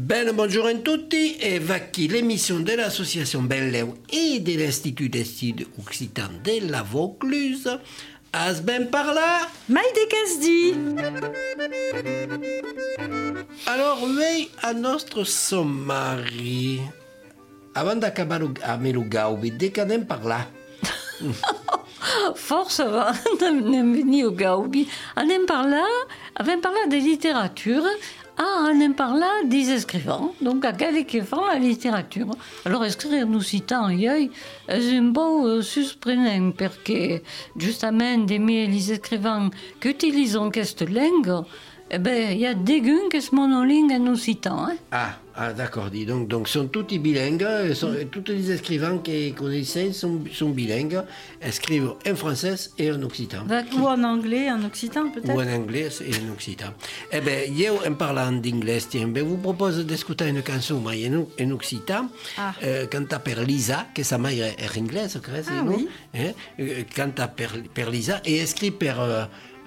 Ben, bonjour a tutti e vacchi l'émission de l'association Belleu et de l'Institut d'Études Occitan de la Vaucluse. As ben parla? Maïde Casdi. Alors, oui, à notre sommari. Avant d'acabar amb el gaubi, de què anem parlar? Force avant d'anem venir au Gaubi, anem parlar de littérature, anem parlar des écrivains, donc aquells qui font la littérature. Alors écrire en occitan ioi és un peu surprenent perquè justament demi les écrivains qui utilisent cette langue, eh ben, il y a des gens qui sont monolingues en occitan. Hein? Ah, d'accord, dis donc sont tous bilingues, tous les écrivains qu'on connaissent sont bilingues, écrivent en français et en occitan. Ou en anglais, en occitan peut-être. Ou en anglais et en occitan. Eh bien, yo, en parlant d'anglais, je vous propose d'écouter une chanson en occitan, cantée par Lisa, que sa mère est anglaise, oui. Cantée par Lisa et écrite par...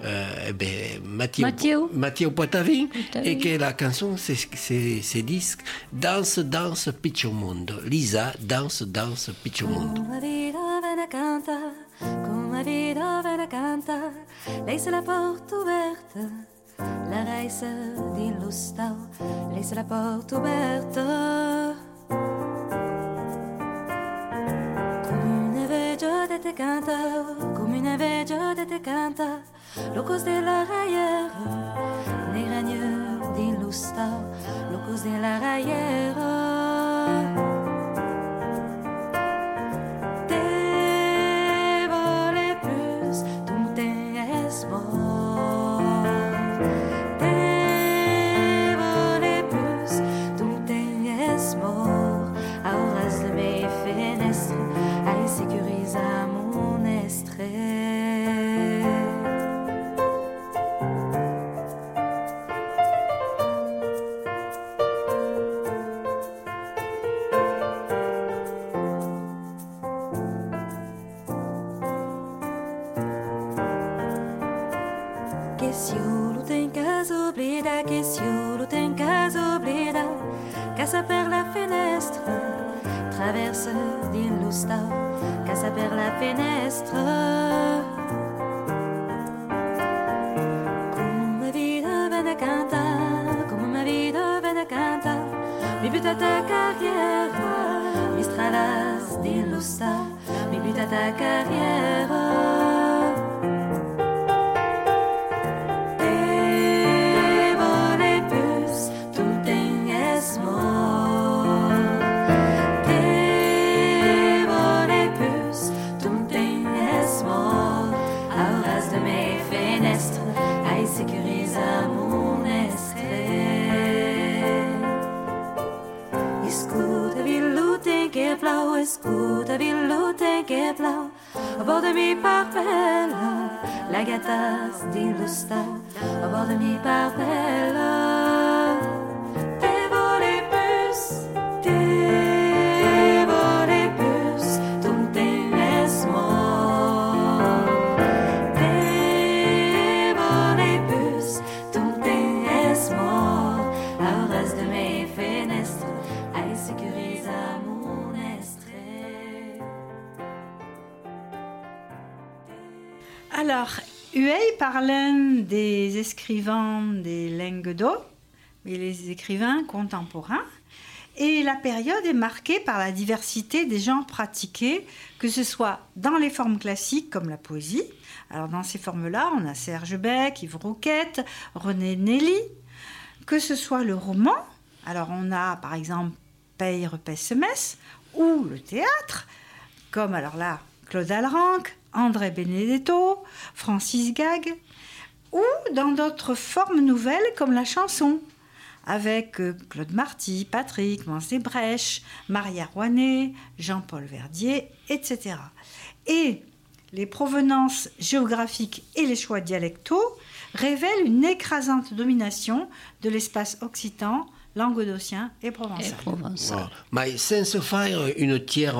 Matteo Poitavin, et que la chanson c'est disque Danse, danse, piccio mondo. Lisa, danse, danse, piccio mondo. Come vida vena canta, come vida vena canta, lei se la porta oberta, la reise d'Illustau, lei se la porta oberta. Te canta, come una veggia te canta, locos de la rayera, nei ragneux d'Illustau, locos de la rayera. Te vole plus, tu t'es mort. Te vole plus, tu t'es mort. Auras de mes fenestres, ai sécurise à mon estrée. Que si o tem casa oblida, que si o tem casa oblida, casa per la fenestre, traverse d'Illustau, casa per la fenestre. Come vida vena canta, come ma vida vena canta, mi butta ta carriera, mi stralas d'Illustau, mi butta ta carriera. Sécurise à mon estrée. Escuta villutin che blau, escuta villutin che blau, a bord de mi parpella, la gatas d'Illustau, a bord de mi parpella. Te vole plus, te vole plus, tu t'es mort. Alors, Huey parlant des écrivains des langues d'eau, mais les écrivains contemporains, et la période est marquée par la diversité des genres pratiqués, que ce soit dans les formes classiques comme la poésie. Alors dans ces formes-là, on a Serge Beck, Yves Rouquette, René Nelly, que ce soit le roman. Alors on a par exemple Pey Repès Semès, ou le théâtre, comme alors là Claude Alranc, André Benedetto, Francis Gag, ou dans d'autres formes nouvelles comme la chanson, avec Claude Marty, Patrick Mansdesbrèches, Maria Rouanet, Jean-Paul Verdier, etc. Et les provenances géographiques et les choix dialectaux révèlent une écrasante domination de l'espace occitan languedocien et provençal. Wow. Mais sans faire une tiers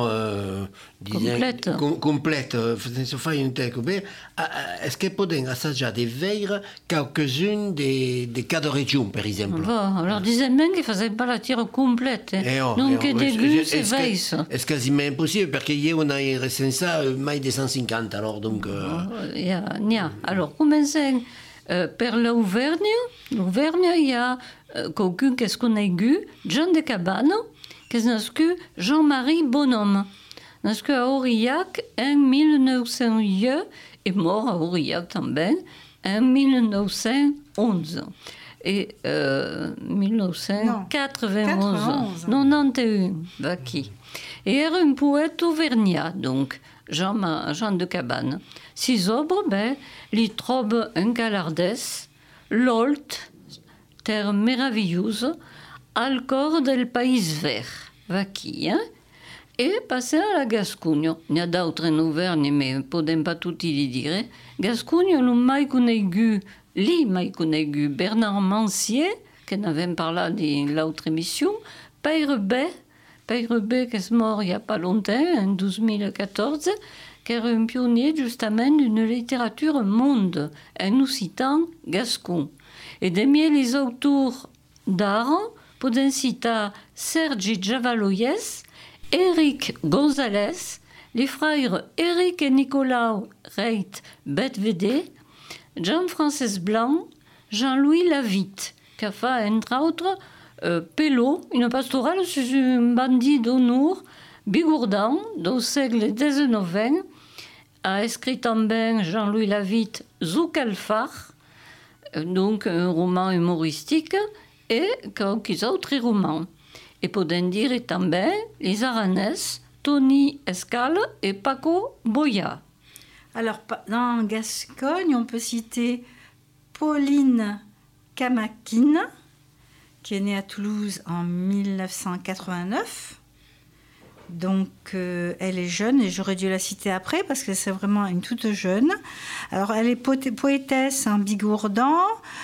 complète, sans faire une tiers complète, est-ce que poden assajar de veire quelques-unes des cas de région, par exemple? Bon, alors disait même qu'il ne faisait pas la tire complète. Donc, début, c'est veille. C'est quasiment impossible, parce qu'on a recensé mai de 150, alors donc... Alors, commençons per l'Auvergne. L'Auvergne, il y a quelqu'un qu'est-ce qu'on a eu, Jean de Cabane, qui est nascu Jean-Marie Bonhomme. Nascu à Aurillac en 1901 et mort à Aurillac também en 1911. Et 1991. 91, Vaki. Et era un poète auvergnat, donc, Jean de Cabane. Six obres, li trobe un galardès, l'Olt, terre merveilleuse, al cor del Pays Vert, Vaki, et passer à la Gascogne. Il y a d'autres en Auvergne, mais podem pas tout y dire. Gascogne, le mai conegu Bernard Mancier, qui n'avait parlé dans l'autre émission, Peyrebet, qui est mort il n'y a pas longtemps, en 2014, qui est un pionnier justement d'une littérature monde, en occitan gascon. Et demi les auteurs d'art, podem citar Sergi Javaloyes, Eric Gonzalez, les frères Eric et Nicolas Reit Betvedé, Jean-Francis Blanc, Jean-Louis Lavitte, qui a fait, entre autres, Pelot, une pastorale sur un bandit d'honneur, Bigourdan, au siècle XIX, a écrit também Jean-Louis Lavitte Zoukalfar, donc un roman humoristique, et quelques autres romans. Et podem dire também les Aranès, Tony Escale et Paco Boya. Alors, dans Gascogne, on peut citer Pauline Camaquine, qui est née à Toulouse en 1989. Donc, elle est jeune et j'aurais dû la citer après parce que c'est vraiment une toute jeune. Alors, elle est poétesse en bigourdan.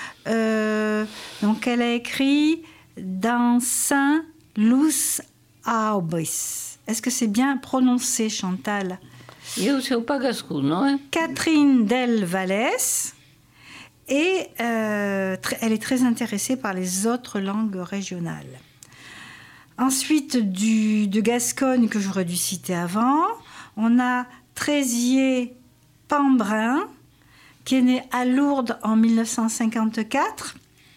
Donc, elle a écrit dans Saint-Luz Aubis. Est-ce que c'est bien prononcé, Chantal? Io ne sais pas gascon, non? Catherine Del Vallès. Et elle est très intéressée par les autres langues régionales. Ensuite, de Gascogne, que j'aurais dû citer avant, on a Trézier Pambrin, qui est né à Lourdes en 1954.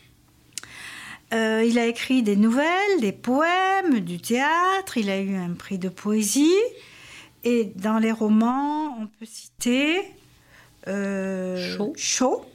Il a écrit des nouvelles, des poèmes, du théâtre, il a eu un prix de poésie. Et dans les romans, on peut citer Chaud.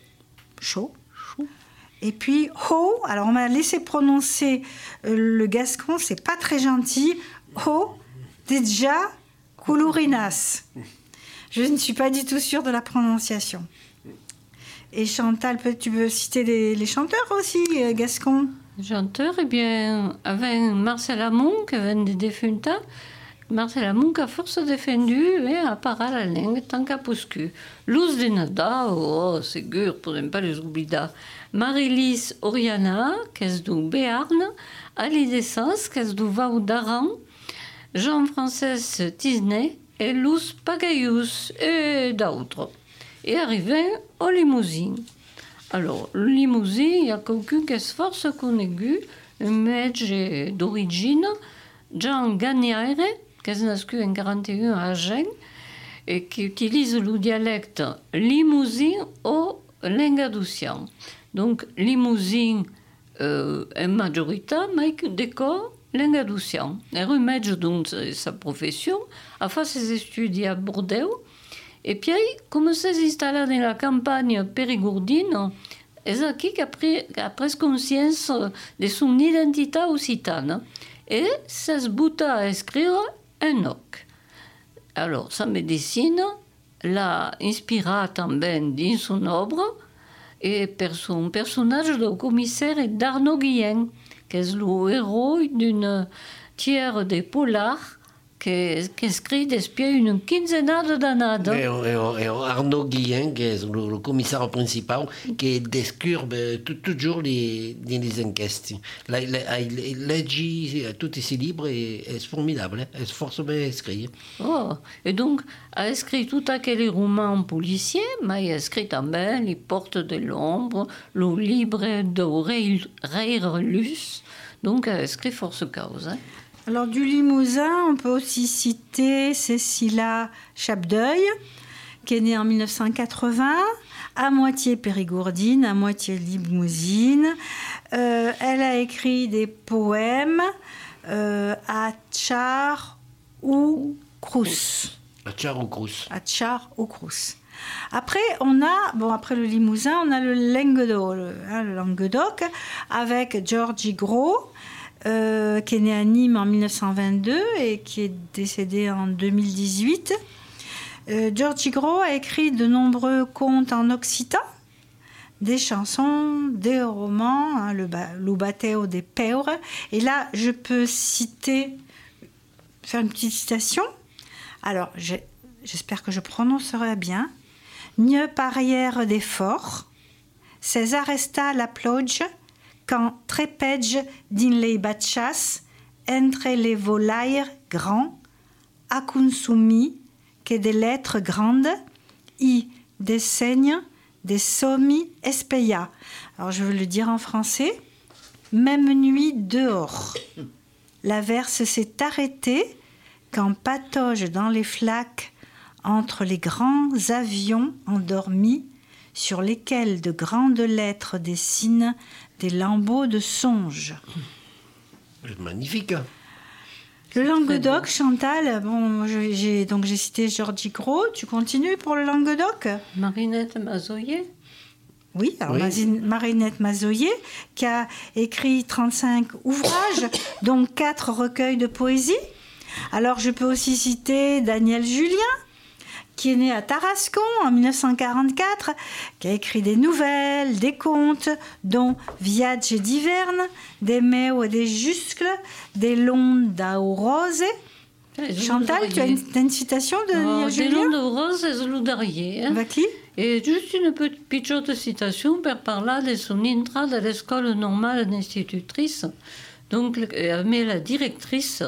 Et puis Ho. Alors on m'a laissé prononcer le gascon, c'est pas très gentil. Ho déjà Koulourinas. Je ne suis pas du tout sûre de la prononciation. Et Chantal, tu veux citer les chanteurs aussi, gascons? Chanteurs, eh bien, avec Marcel Amont, qui vient de défunta. Marcel Amont a force défendu à part la langue tant qu'à pouscu. Luz de Nada, ségur, pour ne pas les oublier. Marie-Lise Oriana, qui est du Béarn, Ali Dessens, qui est du Vau d'Aran, Jean-Francis Tisnet et Luz Pagayus et d'autres. Et arrivé au Limousin. Alors, le Limousin, il y a quelqu'un qui est force connu, un maître d'origine, Jean Gagnaire, qui est né en 1941 à Agen, et qui utilise le dialecte limousin au languedocien. Donc, limousin est majorité, mais décor languedocien. Il remet donc sa profession, a fait ses études à Bordeaux, et puis, comme s'est installé dans la campagne périgourdine, c'est qui a pris conscience de son identité occitane. Et s'est bouté à écrire un oc. Alors, sa médecine l'a inspiré também dans son œuvre et per son personnage de commissaire d'Arnaud Guillen, qui est le héros d'une tiers des polars che écrit depuis une quinzaine d'années. Et Arnaud Guillen, qui est le commissaire principal, qui descurbe toujours les enquêtes. Il legge tous ces livres et c'est formidable, c'est forcément écrit. Oh, et donc, a écrit tout aquel romans policiers, mais il a écrit aussi Les Portes de l'Ombre, Le Livre d'Aurélus, donc a écrit force cause. Hein. Alors, du Limousin, on peut aussi citer Cécilia Chapdeuil, qui est née en 1980, à moitié périgourdine, à moitié limousine. Elle a écrit des poèmes à Tchar ou Crous. À Tchar ou Crous. À Tchar ou Crous. Après, après le Limousin, on a le Languedoc, avec Georgie Gros, qui est né à Nîmes en 1922 et qui est décédé en 2018. Georgie Gros a écrit de nombreux contes en occitan, des chansons, des romans, le Bateo des Peures. Et là, je peux faire une petite citation. Alors, j'espère que je prononcerai bien. Ne parière des forts, César resta la ploge, quand trépège din les batchas, entre les volailles grands, a consumi que des lettres grandes, i des seignes, des sommi espeya. Alors je veux le dire en français. Même nuit dehors, l'averse s'est arrêtée quand patauge dans les flaques entre les grands avions endormis sur lesquels de grandes lettres dessinent des lambeaux de songe. Magnifique. Le Languedoc, Chantal, j'ai cité Georgie Gros. Tu continues pour le Languedoc ? Marinette Mazoyer. Oui, Marinette Mazoyer, qui a écrit 35 ouvrages, dont 4 recueils de poésie. Alors, je peux aussi citer Daniel Julien, qui est né à Tarascon en 1944, qui a écrit des nouvelles, des contes, dont Viage d'Hiverne, des Meu et des Juscles, des Londa au Rose. Chantal, tu as une citation de Daniel Julien ? Des Londa au Rose et Zoludarié. Qui ? Et juste une petite citation per parler de son entrée à l'école normale d'institutrice. Donc, mais la directrice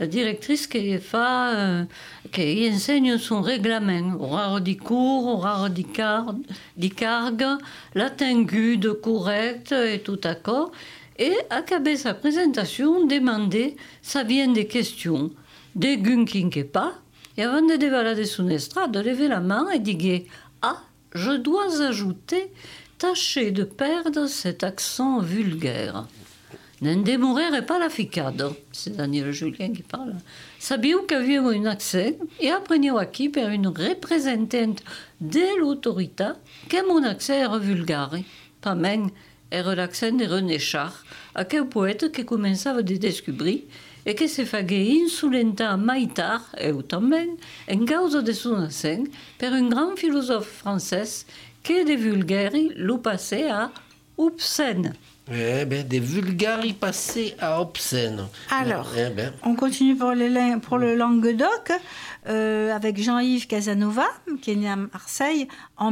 qui enseigne son règlement, horaire du cours, horaire du cargue, latin gude correct et tout d'accord. Et acabé sa présentation, demandait, ça vient des questions, des gun qui pas, et avant de dévaler son estrade, lever la main et dire « Ah, je dois ajouter, tâchez de perdre cet accent vulgaire. » Ne démorrez pas la ficade, c'est Daniel Julien qui parle. Sabiu qu'avait un accent et apprenez qui per une représentante de l'autorité que mon accent est vulgaire. Pas même era l'accent de René Char, aquel poète qui commençait à découvrir et qui se faisait insulenta maitar, et aussi, en cause de son accent, per un grand philosophe français qui de vulgaire l'eau passé à obscène. Des vulgaires passés à obscènes. Alors, on continue pour le Languedoc avec Jean-Yves Casanova, qui est né à Marseille en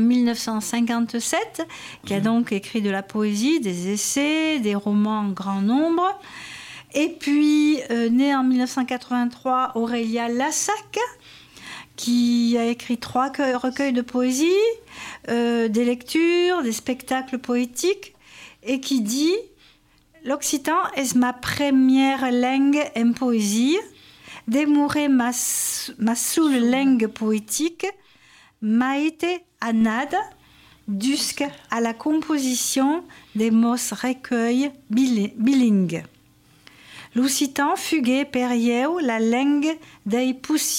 1957, qui a donc écrit de la poésie, des essais, des romans en grand nombre. Et puis, né en 1983, Aurélia Lassac, qui a écrit 3 recueils de poésie, des lectures, des spectacles poétiques, et qui dit « L'occitan est ma première langue en poésie, démourer ma seule langue poétique, m'a été à nada, jusqu'à la composition des mots recueils bilingues. L'occitan fuguait per eu la langue des possibles. »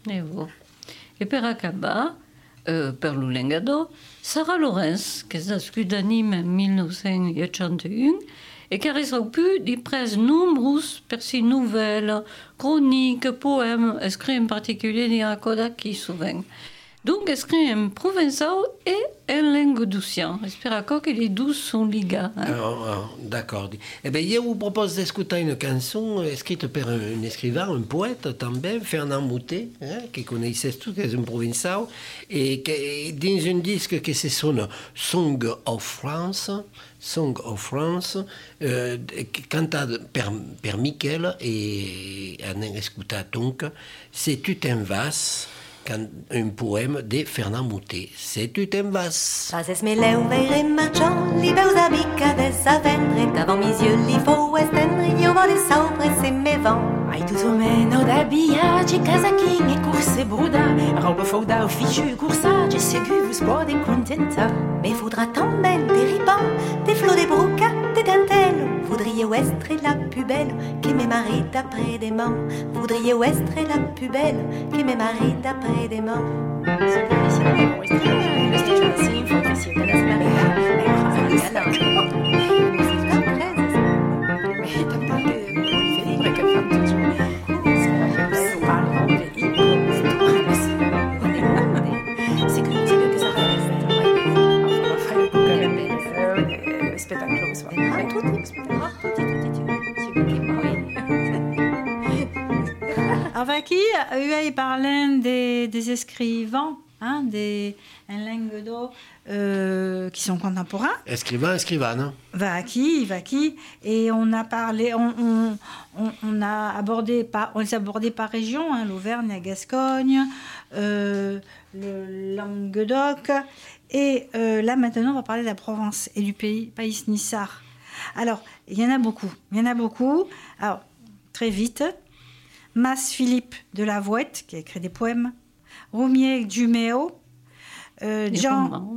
Et per acabar, per l'Ulengado, Sarah Lawrence, qui est nascue à Nîmes en 1981 et qui a reçu des presse nombreuses per ses nouvelles, chroniques, poèmes, écrits en particulier d'Iracoda qui souvent. Donc, écrit en provençal et en langue doucian. J'espère que les deux sont ligés. D'accord. Eh bien, je vous propose d'écouter une chanson écrite par un écrivain, un poète aussi, Fernand Moutet, qui connaissait tout, qui est un provençal, et qui, dans un disque qui se sonne Song of France, canté par Michel, et on a écouté donc C'est tu t'en vas, un poème de Fernand Moutet. C'est tu t'en vas. Fases me leu veire marchant, li veus abicades a vendre, davant mes yeux li faut estendre, io vole sopra se me vent. Ai tutto meno d'abbiaggi, casacchini e corse bruda, roba fouda ufficio, corsaggi, segur vos podem contentar. Me faudra tant belle des ribans, des flots, des brocats, des dentelles. Voudriez ouestre la plus belle qui me marie d'après des mains. Voudriez ouestre la plus belle qui me marie d'après des mains. Vaki, il parlait des écrivains, en Languedoc, qui sont contemporains. Écrivain. Vaki, et on a parlé, on a abordé par région, l'Auvergne, la Gascogne, le Languedoc, et là maintenant on va parler de la Provence et du pays Nissar. Alors, il y en a beaucoup. Alors, très vite. Mas Philippe de la Vouette, qui a écrit des poèmes, Roumier Duméo, Jean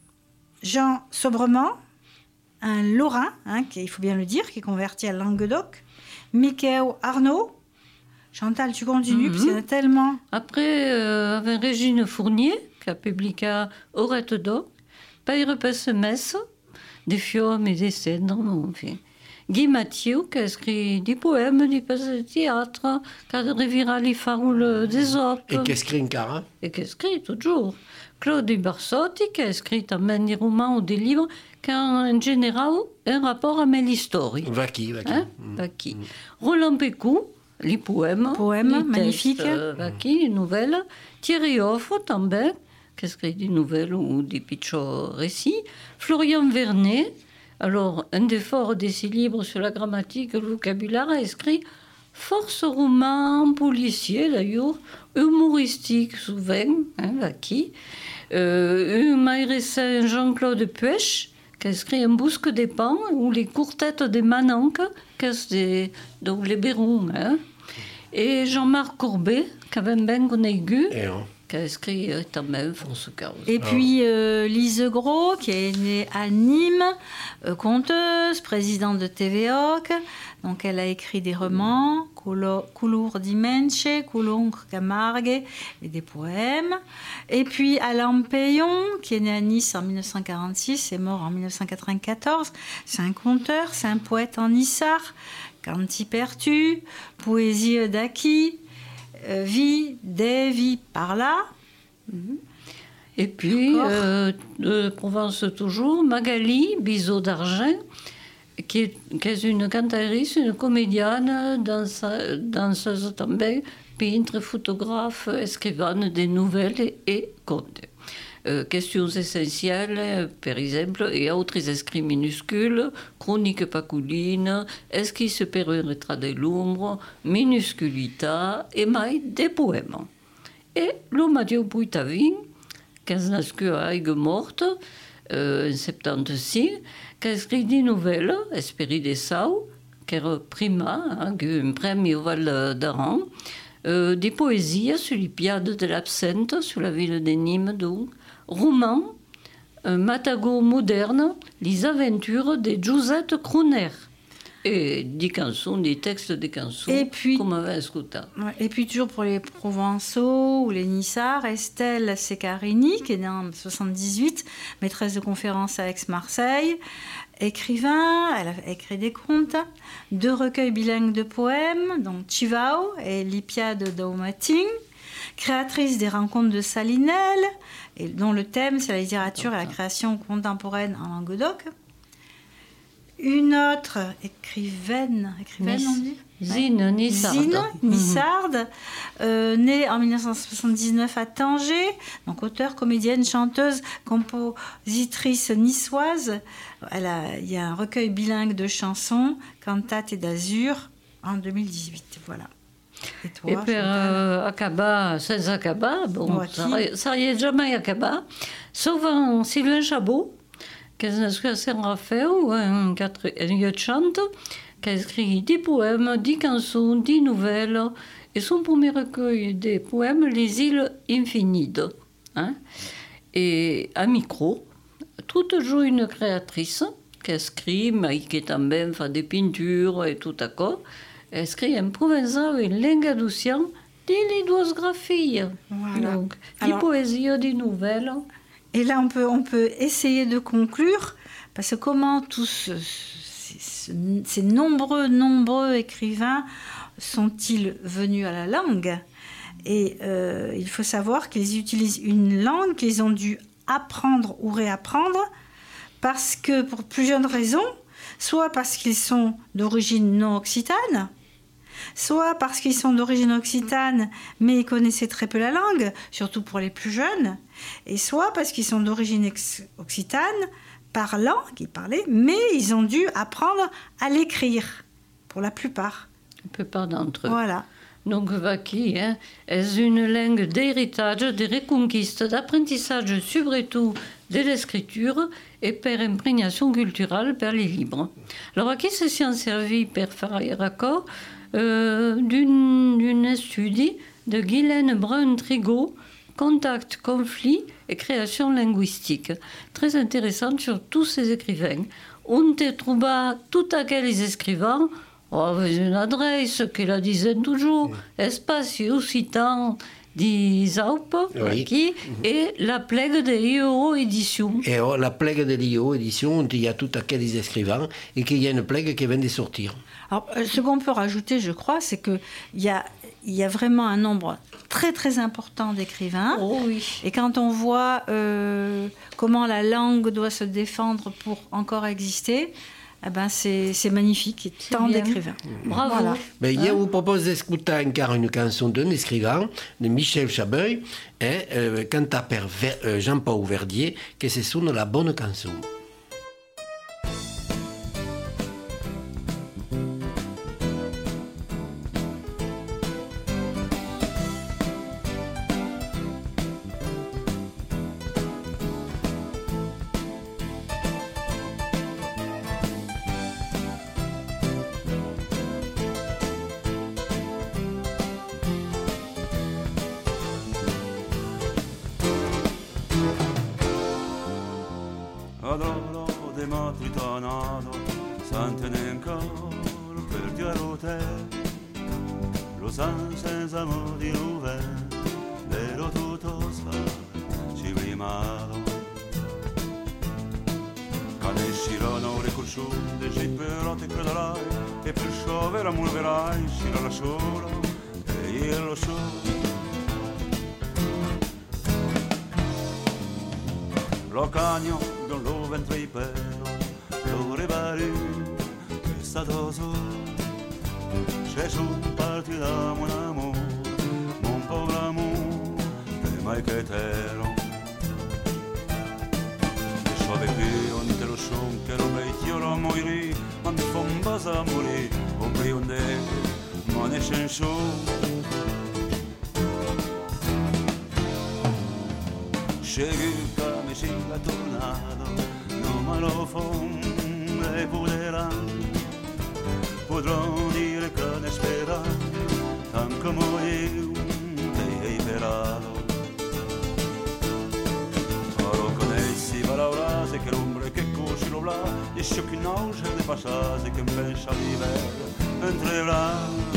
Sobrement, un Lorrain, il faut bien le dire, qui est converti à Languedoc, Michael Arnaud. Chantal, tu continues, parce qu'il y en a tellement. Après, avec Régine Fournier, qui a publié Aurette d'Oc, Père Pessemès, des films et des scènes, enfin. Guy Mathieu, qui a écrit des poèmes, des pièces de théâtre, qui a reviré les faroules des opes. Et qui a écrit un cara. Et qui a écrit toujours. Claude Barsotti, qui a écrit también des romans ou des livres qui ont en général un rapport avec l'histoire. Vaki. Vaki. Roland Pécou, les poèmes. Poèmes, magnifiques. Vaki, les nouvelles. Thierry Offre, también, qui a écrit des nouvelles ou des petits récits. Florian Vernet. Alors, un des forts de ses livres sur la grammatique et le vocabulaire a écrit force roman, policier d'ailleurs, humoristique souvent, Vaki. Un Jean-Claude Puech, qui a écrit Un bousque des pans ou Les courtettes des Mananques, donc les Bérons. Et Jean-Marc Courbet, qui avait bien connu, qui a écrit también France Chaos. Et puis Lise Gros, qui est née à Nîmes, conteuse, présidente de TVOC. Donc elle a écrit des romans, Couleur Dimenche, Coulonc Camargue, et des poèmes. Et puis Alain Payon, qui est né à Nice en 1946 et mort en 1994. C'est un conteur, c'est un poète en Nissar, Canti Pertu, Poésie d'Aki, Vie, des vies par là. Et puis, de Provence toujours, Magali Bizot d'Argent, qui est une cantatrice, une comédienne, danseuse também, peintre, photographe, écrivaine des nouvelles et contes. Questions essentielles, par exemple, et autres écrits minuscules, chroniques paculines, esquisses per un retrait de l'ombre, minusculita, et mai des poèmes. Et le Mathieu Puitavin, qui est nascu à Aigues-Mortes, en 76, qui a écrit des nouvelles, Esprit des Sau, qui est prima, un prix au Val d'Aran, des poésies sur l'Ippiade de l'Absinthe, sur la ville de Nîmes, donc, roman, un Matago moderne, les aventures de Josette Kroner. Et des chansons, des textes de chansons, et puis, comme on avait écouté. Et puis toujours pour les Provençaux ou les Nissards, Estelle Secarini, qui est née en 1978, maîtresse de conférences à Aix-Marseille, écrivain, elle a écrit des contes, 2 recueils bilingues de poèmes, donc Chivao et l'Ippiade d'Aumating, créatrice des rencontres de Salinel, et dont le thème c'est la littérature et la création contemporaine en Languedoc. Une autre écrivaine on dit Zine Nissarde, née en 1979 à Tanger, donc auteure, comédienne, chanteuse, compositrice niçoise. Il y a un recueil bilingue de chansons, Cantate et d'Azur, en 2018. Voilà. Et toi, et per Acaba, sans Acaba, bon, ça y est jamais Acaba, sauf un Sylvain Chabot, qui est à Saint-Raphaël, un lieu de chante, qui a écrit 10 poèmes, 10 chansons, 10 nouvelles, et son premier recueil des poèmes, Les îles infinies. Hein? Et à micro, toujours une créatrice, qui écrit, mais qui também fait des peintures et tout à quoi, écrit en provençal et langue d'océan, des lithographies. Voilà. Donc, des poésies, des nouvelles. Et là, on peut essayer de conclure, parce que comment tous ces nombreux écrivains sont-ils venus à la langue? Et il faut savoir qu'ils utilisent une langue qu'ils ont dû apprendre ou réapprendre, parce que pour plusieurs raisons, soit parce qu'ils sont d'origine non occitane, soit parce qu'ils sont d'origine occitane, mais ils connaissaient très peu la langue, surtout pour les plus jeunes, et soit parce qu'ils sont d'origine occitane, parlant, qui parlaient, mais ils ont dû apprendre à l'écrire, pour la plupart. La plupart d'entre eux. Voilà. Donc, Vaki est une langue d'héritage, de reconquiste, d'apprentissage, surtout de l'écriture et per imprégnation culturelle per les livres. Alors, Vaki se sont servi per faire raccord d'une étude de Guylaine Brun-Trigot, Contact, conflit et création linguistique, très intéressante sur tous ces écrivains. On te trouva tout à quels écrivains, une adresse que la dizaine toujours, espace occitan des Alpes, oui. Et la plague de l'IO édition. Et la plague de l'IO édition, il y a tout à quels écrivains et qu'il y a une plague qui vient de sortir. Alors, ce qu'on peut rajouter, je crois, c'est qu'il y a vraiment un nombre très très important d'écrivains. Oh oui. Et quand on voit comment la langue doit se défendre pour encore exister, eh ben c'est magnifique, tant d'écrivains. Bravo. Voilà. Ben, je vous propose d'écouter encore une chanson d'un écrivain, de Michel Chabeuil, cantée par Jean-Paul Verdier, qui se sonne La Bonne Chanson. Adoro de matritonado, santenenco per diarote, lo san senza modi ruve, vero tutto sta, ci rimado. Cane scirono ricorciute, ci però ti crederai, e per sciovere amulverai, sciro la sola, e io lo so. Lo cagno con lo ventre i pelo, lo ribari, che è stato su. C'è su parti da mon amore, mon pauvre amour, e mai che t'ero. E so qui on te lo son, che lo vecchio lo moiri, ma mi fa un basa morì, o qui on te, ma ne c'è su. Scegli si la tornado, non me lo fonde poderan, potrò dire che ne spera, tan come io te hai sperato. Ora con essi valaurase che l'ombre che così lo bla, e sciocchi nausea de passase che pensa l'hiver, entrerà.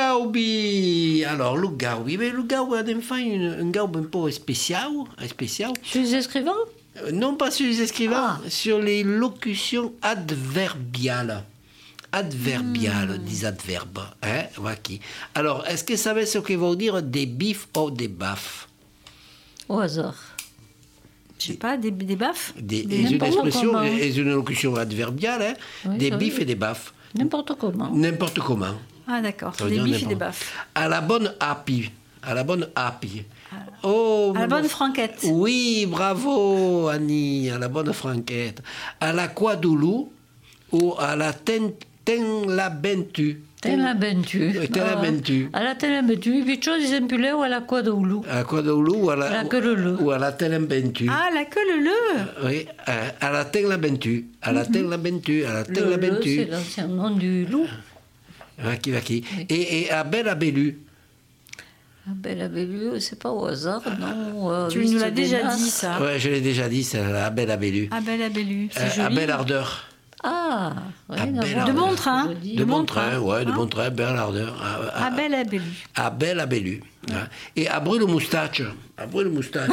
Gaubi. Alors, le Gaubi. Mais le Gaubi a enfin un Gaubi un peu spécial. Sur les écrivains? Non, pas sur les écrivains, sur les locutions adverbiales. Des adverbes. Hein? Okay. Alors, est-ce que vous savez ce que veut dire des bifs ou des baffes? Au hasard. Je sais pas, des baffes? Une expression, une locution adverbiale, hein? Oui, des bifs et des baffes. N'importe comment. N'importe comment. Ah d'accord, des bifs et des baffes. À la bonne happy. À la bonne happy. À la bonne franquette. Oui, bravo Annie, à la bonne franquette. À la quadoulou ou à la tenlabentu. Tenlabentu. À la tenlabentu, puis chose ils impulaient ou à la quadoulou. À la quadoulou ou à la queuleleu. Ou à la tenlabentu. Ah, la queuleleu. Oui, à la tenlabentu. À la tenlabentu. À la tenlabentu. C'est l'ancien nom du loup. Vaki. Et à Belle-Abellu. Belle-Abellu, c'est pas au hasard, non. Tu nous l'as déjà dit, ça. Oui, je l'ai déjà dit, c'est à Belle-Abellu. À Belle-Abellu, c'est joli. À Belle Ardeur. Ah, oui, de Montrain. De Montrain, ouais, de Montrain, Belle Ardeur. À Belle-Abellu. À Belle-Abellu. Et à Brûle-Moustache. À Brûle-Moustache.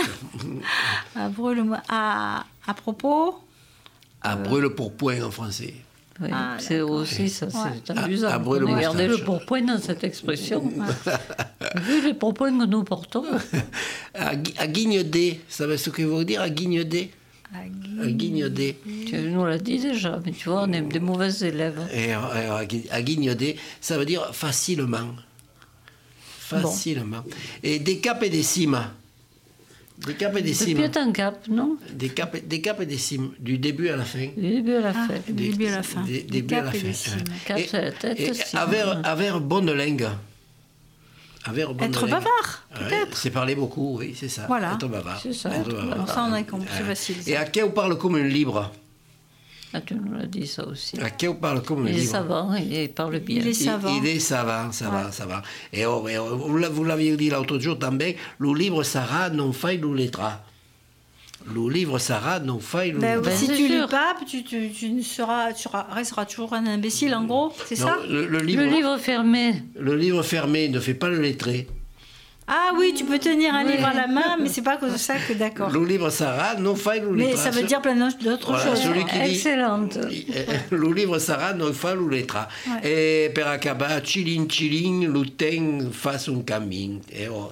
À propos. À Brûle-Pourpoint en français. Oui, c'est aussi ça, c'est amusant. On a gardé le pourpoint dans cette expression. Vu les pourpoints que nous portons. À Guignedé, vous savez ce que veut dire à Guignedé? À Guignedé. Tu nous l'as dit déjà, mais tu vois, on est des mauvais élèves. Et à Guignedé, ça veut dire facilement. Facilement. Bon. Et des capes et des cimes. Des capes et des cimes. De pied en cap, non? Des capes et des cimes, du début à la fin. Du début à la fin. Du début à la fin. Des début à la fin. Cap sur la tête, et avec bonne langue. Être bavard, peut-être. C'est parler beaucoup, oui, c'est ça. Voilà. Être bavard. C'est ça. Ça, on a compris, c'est facile. Et à qui on parle comme un libre? Ah, tu nous l'as dit, ça aussi. À qui on parle comme un libre? Il est savant, il parle bien. Il est savant. Il est savant, ça va. Et vous l'aviez dit l'autre jour, também, le livre Sarah non fait le lettra. Le livre Sarah non fait le lettra. Si tu lis pas, tu resteras toujours un imbécile, en gros, c'est ça? Le livre fermé. Le livre fermé ne fait pas le lettré. Ah oui, tu peux tenir un livre à la main, mais c'est pas comme ça que d'accord. Le livre Sarah non fait le lettra. Mais ça veut dire plein d'autres choses. Celui qui dit, excellente. Le livre Sarah non fait le lettra. Et per acabar, chilling, l'outing fasse un camin.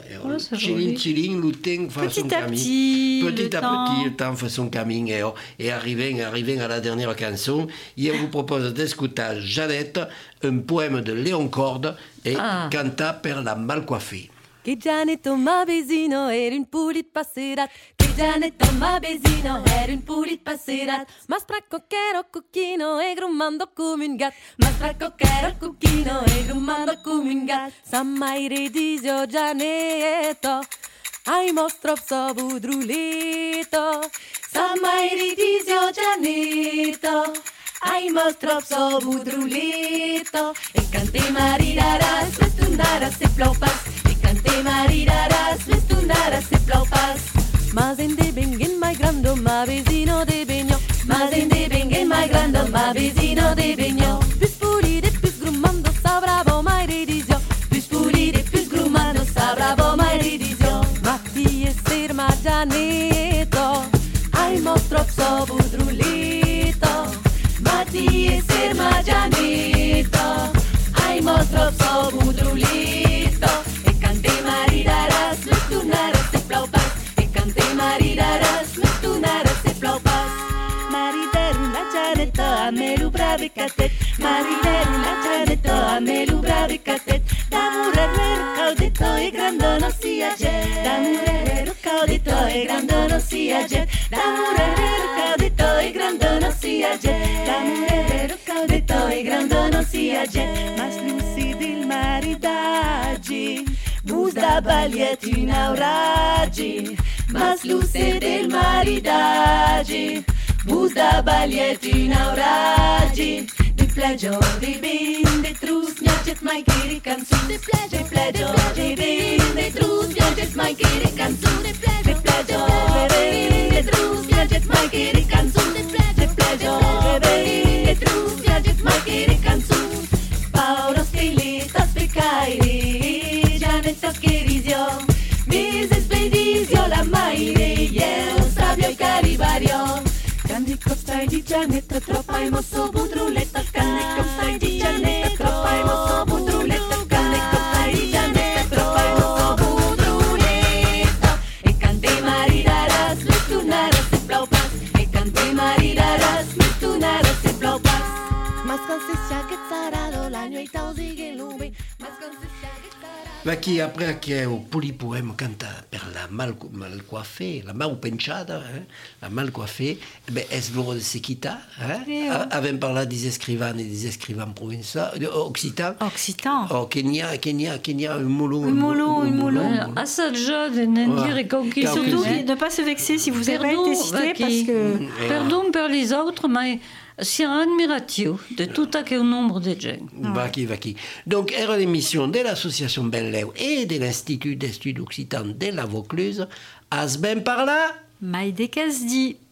Chilling, l'outing fasse un camin. Petit à petit, le temps fait son camin. Et arrivant à la dernière chanson, je vous propose d'écouter Jeannette, un poème de Léon Corde et canta per la mal coiffée. Che Gianetto ma besino era un pulit passerat. Che Gianetto ma besino era un pulit passerat. Ma spracco che ero cucchino e grummando come un gat. Ma spracco che ero cucchino e grummando come un gat. San mai redisio Gianetto, ai mostro pso budrulito. San mai redisio Gianetto, ai mostro pso budrulito. E cante mariraras, vestundaras se plopas. Cante mariraras, vestundaras se plopas. Mas en de bengen mai grando, ma vesino de begno. Mas en de bengen mai grando, ma vesino de begno. Plus pulide, plus grummando, sa bravo mai redisio. Plus pulide, plus grummando, sa bravo mai redisio. Matti e ser ma Gianetto, ai mostro pso budrulito. Matti e ser ma Gianetto, ai mostro pso budrulito. Maridaras, vestundaras se plopas. E cante maridaras, vestundaras se plopas. Maridaru la Gianetto, a me lu bravi catet. Maridaru la Gianetto, a me lu bravi catet. D'amore caudetto e grande non sia jet. D'amore caudetto e grande non sia jet. D'amore caudetto e grande non sia jet. D'amore caudetto e grande non sia jet. Mas lucidi il maridaggi. Bus da bagliet un auragi, mas luce del maridaggi. Bus da bagliet un auragi. De plegio de bin, de trus, miaget mai chiri canzun. De plegio de bin, de trus, miaget mai chiri canzun. De plegio de bin, de trus, miaget mai chiri canzun. De plegio de bin, de trus, miaget mai chiri canzun. Paolo Stilita spicairi. spedizio, la maire, Stabio e Calibario. Candy costai di Gianetta, troppa e mosso budruletta, candy costai di Gianetta, troppa e mosso budruletta, candy costai di Gianetta, troppa e mosso budruletta. E cante maridaras, lutunaras e blaupas, e cante maridaras, lutunaras e blaupas. Mas consistia che zarado, la nuit tausi che lume, mas consistia che zarado. Qui après che au polypoème canta per la mal coiffée, la mal penchada, la mal coiffée, est loro de sequita, avant parlé des écrivains provençaux, occitans. Oh, Kenya, un moulon. Assad Jod, dire conquis. Surtout ne pas se vexer si vous n'avez pas été cité parce que. Pardon per les autres, mais c'est admiratif de tout un nombre de gens. Vaki. Donc, era l'émission de l'association Belleu et de l'Institut d'études occitan de la Vaucluse. As ben par là. Maïdé Kasdi.